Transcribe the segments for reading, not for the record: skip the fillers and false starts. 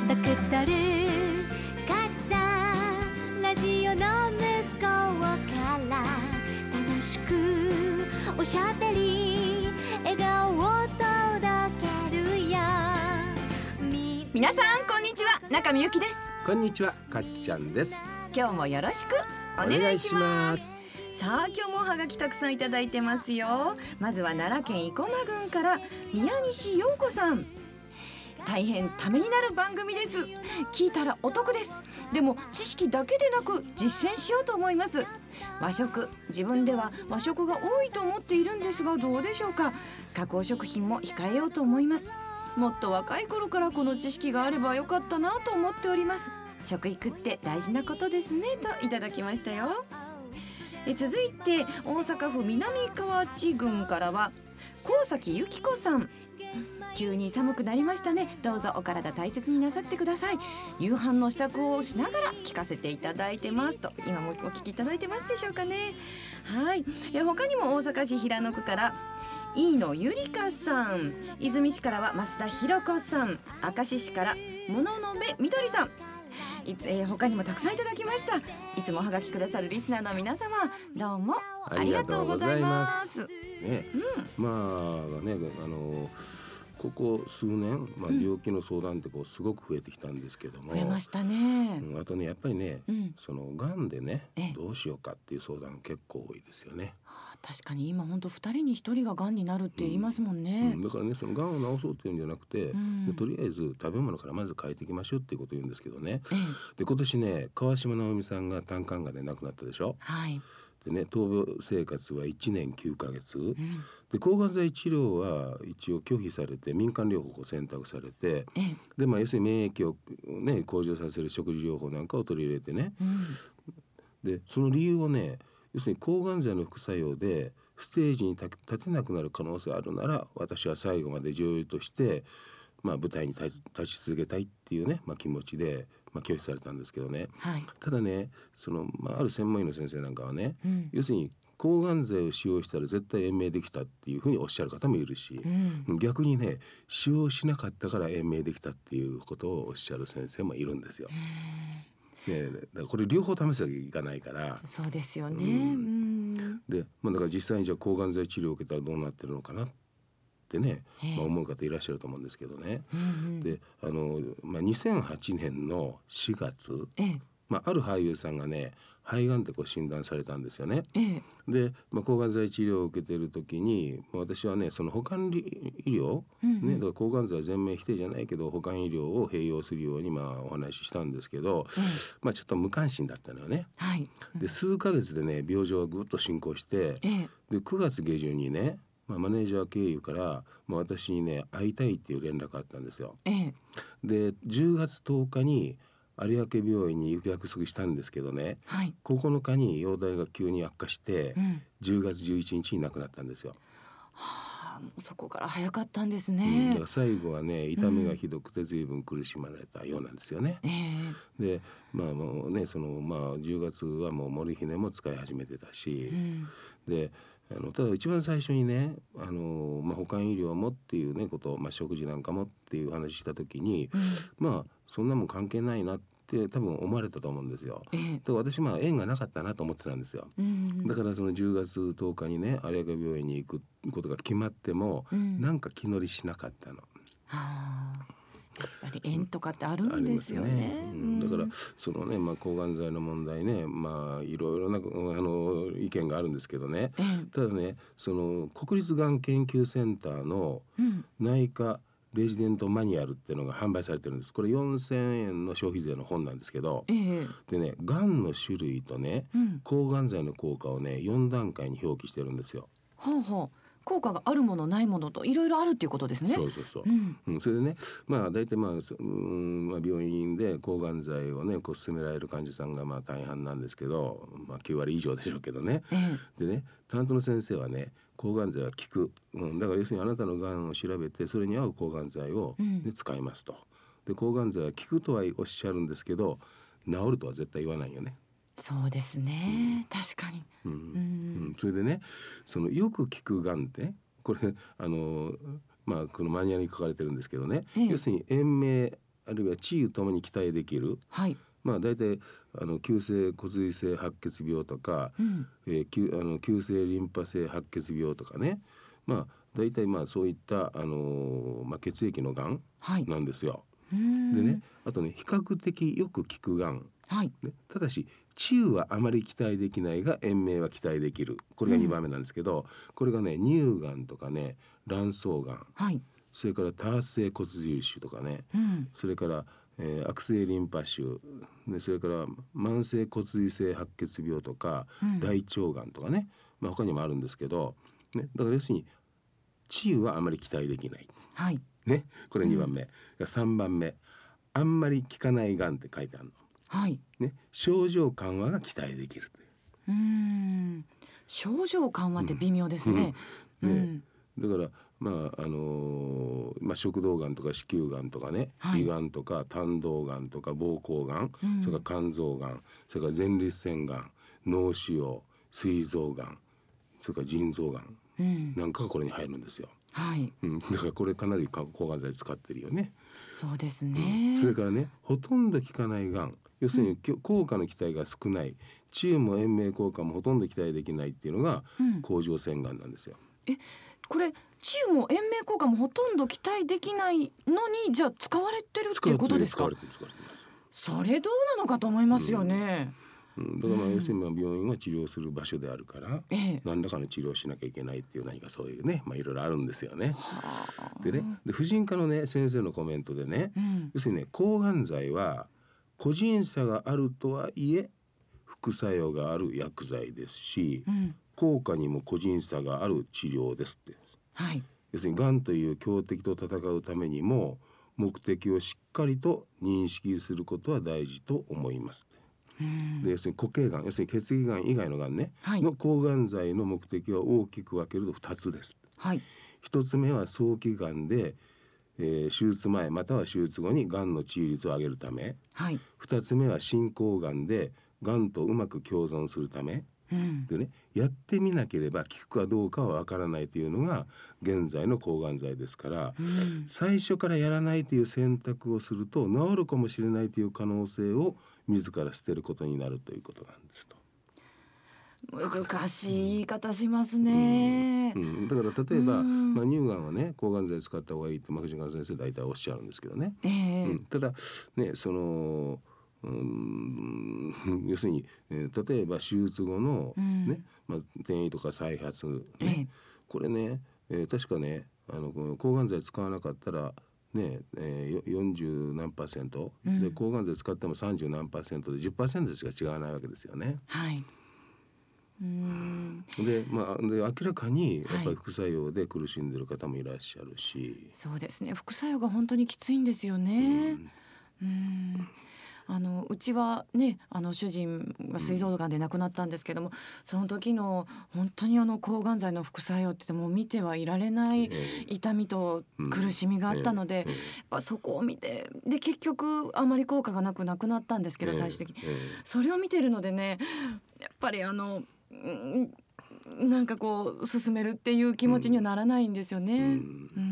たくたるかっちゃんラジオの向こうから楽しくおしゃべり笑顔を届けるよ。 皆さんこんにちは、中見ゆきです。 こんにちは、かっちゃんです。 今日もよろしくお願いします。さあ今日もおはがきたくさんいただいてますよ。まずは奈良県生駒郡から宮西陽子さん。大変ためになる番組です。聞いたらお得です。でも知識だけでなく実践しようと思います。和食、自分では和食が多いと思っているんですがどうでしょうか。加工食品も控えようと思います。もっと若い頃からこの知識があればよかったなと思っております。食育って大事なことですね、といただきましたよ。続いて大阪府南河内郡からは高崎由紀子さん。急に寒くなりましたね。どうぞお体大切になさってください。夕飯の支度をしながら聞かせていただいてますと。今もお聞きいただいてますでしょうかね。はい。他にも大阪市平野区から飯野ゆりかさん、和泉市からは増田ひろ子さん、明石市から物のべみどりさん、他にもたくさんいただきました。いつもおはがきくださるリスナーの皆様、どうもありがとうございます。 ね、まあね、ここ数年、病気の相談ってすごく増えてきたんですけども、 増えましたね。 あとね、やっぱりね、そのがんでね、どうしようかっていう相談結構多いですよね。 確かに今本当2人に1人ががんになるって言いますもんね。 だからね、そのがんを治そうっていうんじゃなくて、とりあえず食べ物からまず変えていきましょうっていうことを言うんですけどね。で今年ね、川島直美さんが胆管がんで亡くなったでしょ。でね、闘病生活は1年9ヶ月、で抗がん剤治療は一応拒否されて民間療法を選択されて、で要するに免疫を、ね、向上させる食事療法なんかを取り入れてね、でその理由をね、要するに抗がん剤の副作用でステージに立てなくなる可能性あるなら、私は最後まで女優として、舞台に立ち続けたいっていうね、気持ちで、拒否されたんですけどね、ただね、ある専門医の先生なんかはね、要するに抗がん剤を使用したら絶対延命できたっていうふうにおっしゃる方もいるし、逆にね、使用しなかったから延命できたっていうことをおっしゃる先生もいるんですよ。だからこれ両方試すわけいかないから。 そうですよね。 で、だから実際にじゃあ抗がん剤治療を受けたらどうなってるのかなってね、思う方いらっしゃると思うんですけどね。で2008年の4月、ある俳優さんがね、肺がんって診断されたんですよね。で、抗がん剤治療を受けている時に、私はね、その保管医療、だから抗がん剤全面否定じゃないけど保管医療を併用するようにお話ししたんですけど、ちょっと無関心だったのよね。で数ヶ月でね、病状がぐっと進行して、で9月下旬にね、マネージャー経由から、私にね会いたいっていう連絡があったんですよ。で10月10日に有明病院に行く約束したんですけどね、9日に容体が急に悪化して、10月11日に亡くなったんですよ。 もうそこから早かったんですね。 だから最後はね、痛みがひどくて随分苦しまれたようなんですよね。でもうね、10月はもうモルヒネも使い始めてたし、でただ一番最初にね、保管医療もっていうねことを、食事なんかもっていう話した時に、そんなもん関係ないなって多分思われたと思うんですよ。だから私縁がなかったなと思ってたんですよ。だからその10月10日にね、有明病院に行くことが決まっても、なんか気乗りしなかったの。 やっぱり縁とかってあるんですよね。 だからそのね、抗がん剤の問題ね、いろいろな意見があるんですけどね、ただね、その国立がん研究センターの内科レジデントマニュアルっていうのが販売されてるんです。これ4000円の消費税の本なんですけど、でね、がんの種類とね、抗がん剤の効果をね4段階に表記してるんですよ。 効果があるものないものといろいろあるっていうことですね。 それでね、大体病院で抗がん剤をね勧められる患者さんが大半なんですけど、9割以上でしょうけどね、でね、担当の先生はね、抗がん剤は効く、だから要するにあなたのがんを調べてそれに合う抗がん剤を、使いますと。で抗がん剤は効くとはおっしゃるんですけど、治るとは絶対言わないよね。 そうですね、確かに。 それでね、そのよく効くがんってこれこのマニュアルに書かれてるんですけどね、要するに延命あるいは治癒ともに期待できる、 はい、 大体急性骨髄性白血病とか、急性リンパ性白血病とかね、大体そういった、血液のがんなんですよ。でね、あとね比較的よく効くがん、ね、ただし治癒はあまり期待できないが延命は期待できる、これが2番目なんですけど、これがね乳がんとかね卵巣がん、それから多発性骨髄腫とかね、それから悪性リンパ腫、それから慢性骨髄性白血病とか、大腸がんとかね、他にもあるんですけど、ね、だから要するに治癒はあまり期待できない、ね、これ2番目、3番目あんまり効かないがんって書いてあるの、ね、症状緩和が期待できる。 症状緩和って微妙ですね。 だから食道がんとか子宮がんとかね、胃がんとか胆道がんとか膀胱がん、それから肝臓がん、それから前立腺がん、脳腫瘍、膵臓がん、それから腎臓がん、なんかがこれに入るんですよ。だからこれかなり抗がん剤使ってるよね。 そうですね、 それからねほとんど効かないがん、要するに、効果の期待が少ない、治癒も延命効果もほとんど期待できないっていうのが甲状腺がんなんですよ。 これ治癒も延命効果もほとんど期待できないのにじゃあ使われてるっていうことですか？それどうなのかと思いますよね。 だから要するに病院は治療する場所であるから、何らかの治療をしなきゃいけないっていう何かそういうね、いろいろあるんですよね。で婦人科のね先生のコメントでね、要するにね抗がん剤は個人差があるとはいえ副作用がある薬剤ですし、効果にも個人差がある治療ですって、要するにがんという強敵と戦うためにも目的をしっかりと認識することは大事と思いますって。で要するに固形がん、要するに血液がん以外のがんね、の抗がん剤の目的は大きく分けると2つです。1つ目は早期がんで、手術前または手術後にがんの治癒率を上げるため、2つ目は進行がんでがんとうまく共存するため、でね、やってみなければ効くかどうかはわからないというのが現在の抗がん剤ですから、最初からやらないという選択をすると治るかもしれないという可能性を自ら捨てることになるということなんですと。 難しい言い方しますね。 だから例えば、乳がんはね抗がん剤使った方がいいって婦人科の先生大体おっしゃるんですけどね、ただね要するに、例えば手術後の、転移とか再発、これね、確かね抗がん剤使わなかったらね、40何%、で抗がん剤使っても30何%で 10% しか違わないわけですよね。で明らかにやっぱり副作用で苦しんでる方もいらっしゃるし、 そうですね、副作用が本当にきついんですよね。うちはね主人が膵臓がんで亡くなったんですけども、その時の本当に抗がん剤の副作用ってもう見てはいられない痛みと苦しみがあったので、そこを見てで結局あまり効果がなくなくなったんですけど、最終的にそれを見てるのでね、やっぱりなんかこう進めるっていう気持ちにはならないんですよね。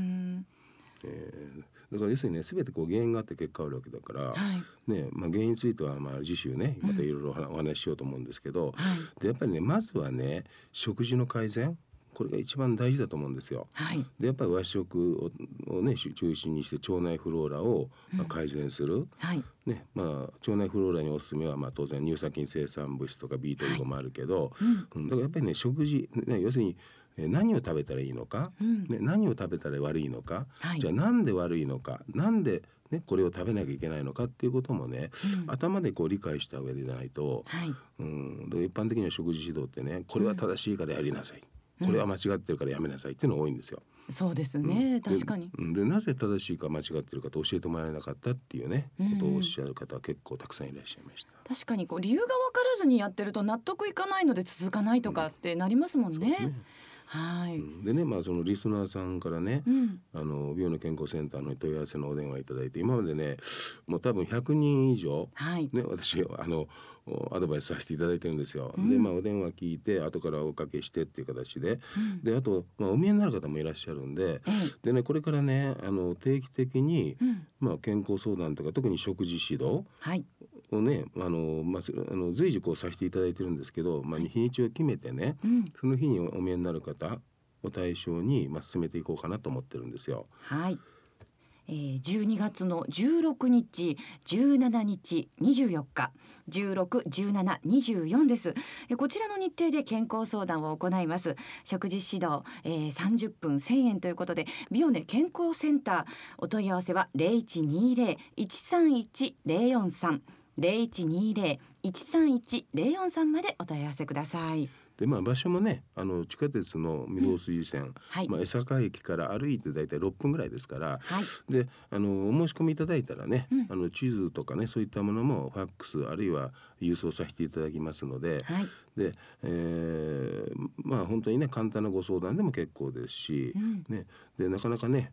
だから要するにね全て原因があって結果あるわけだから、原因については次週ねまたいろいろお話ししようと思うんですけど、でやっぱりねまずはね食事の改善、これが一番大事だと思うんですよ。でやっぱり和食をね中心にして腸内フローラを改善する、腸内フローラにおすすめは当然乳酸菌生産物質とか B12 もあるけど、だからやっぱりね食事、要するに何を食べたらいいのか、何を食べたら悪いのか、じゃあなんで悪いのか、なんで、これを食べなきゃいけないのかっていうこともね、頭で理解した上でないと、一般的には食事指導ってねこれは正しいからやりなさい、これは間違ってるからやめなさいっていうのが多いんですよ。 そうですね、確かに。 でなぜ正しいか間違ってるかと教えてもらえなかったっていうね、ことをおっしゃる方は結構たくさんいらっしゃいました。 確かに理由が分からずにやってると納得いかないので続かないとかってなりますもんね。 はい。 でね、そのリスナーさんからね、美容の健康センターの問い合わせのお電話いただいて、今までねもう多分100人以上、ね、私アドバイスさせていただいてるんですよ。でお電話聞いて後からおかけしてっていう形で、であと、お見えになる方もいらっしゃるんで、でねこれからね定期的に、健康相談とか特に食事指導をね、随時させていただいてるんですけど、日にちを決めてね、その日にお見えになる方を対象に、進めていこうかなと思ってるんですよ。 はい。12月の16日、17日、24日、16、17、24です。こちらの日程で健康相談を行います。食事指導、30分1000円ということで、ビオネ健康センター、お問い合わせは 0120-131-043 0120-131-043 までお問い合わせください。 で場所もね地下鉄の御堂筋線、江坂駅から歩いてだいたい6分ぐらいですから、でお申し込みいただいたらね、地図とかねそういったものもファックスあるいは郵送させていただきますので、で、本当にね簡単なご相談でも結構ですし、でなかなかね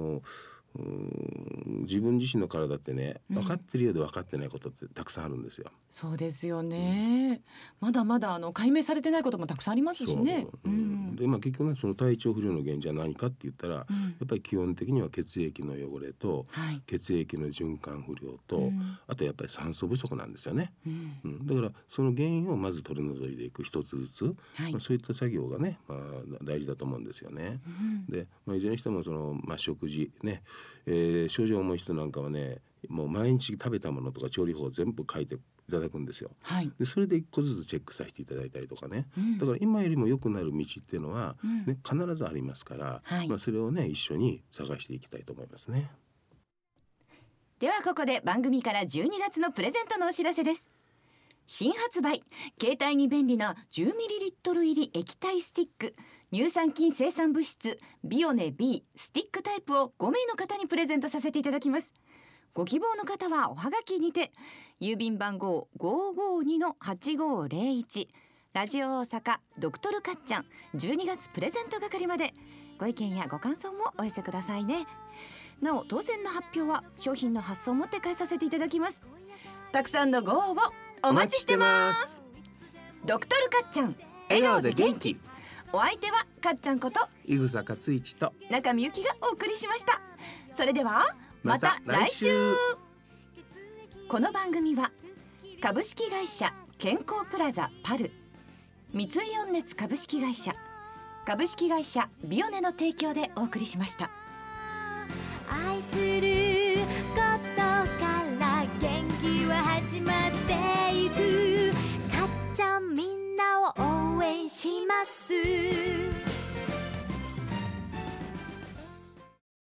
自分自身の体ってね分かってるようで分かってないことってたくさんあるんですよ。 そうですよね、まだまだ解明されてないこともたくさんありますしね。 で結局ねその体調不良の原因じゃ何かって言ったら、やっぱり基本的には血液の汚れと、血液の循環不良と、あとやっぱり酸素不足なんですよね。だからその原因をまず取り除いていく一つずつ、そういった作業がね、大事だと思うんですよね。で、いずれにしてもその、食事ね、症状重い人なんかはねもう毎日食べたものとか調理法を全部書いていただくんですよ。でそれで一個ずつチェックさせていただいたりとかね、だから今よりも良くなる道っていうのは、必ずありますから、それをね一緒に探していきたいと思いますね。 ではここで番組から12月のプレゼントのお知らせです。新発売、携帯に便利な 10ml 入り液体スティック、乳酸菌生産物質ビオネ B スティックタイプを5名の方にプレゼントさせていただきます。ご希望の方はおはがきにて、郵便番号 552-8501 ラジオ大阪ドクトルかっちゃん12月プレゼント係までご意見やご感想もお寄せくださいね。なお当選の発表は商品の発送をもって返させていただきます。たくさんのご応募お待ちしてます。ドクトルかっちゃん、笑顔で元気。お相手はかっちゃんこと井草克一と中見ゆきがお送りしました。それではまた来週。この番組は株式会社健康プラザパル、三井温熱株式会社、株式会社ビオネの提供でお送りしました。 愛することから元気は始まっていく。かっちゃんみんなを応援します。